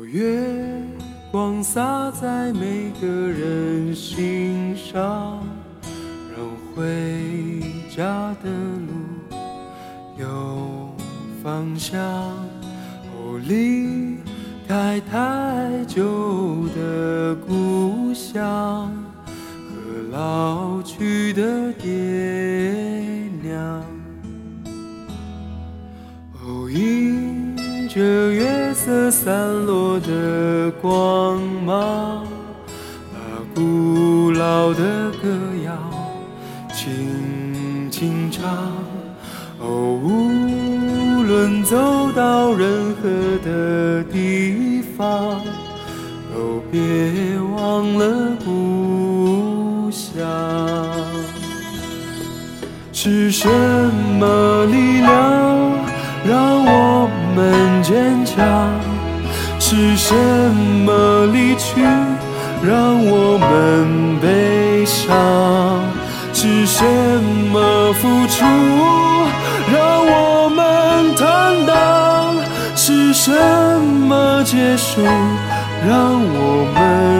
月光洒在每个人心上，让回家的路有方向。离开太久的故乡和老去的爹娘，迎着月色散落的光芒，把古老的歌谣轻轻唱。无论走到任何的地方，都别忘了故乡。是什么力量让我们坚强？是什么离去让我们悲伤？是什么付出让我们坦荡？是什么结束让我们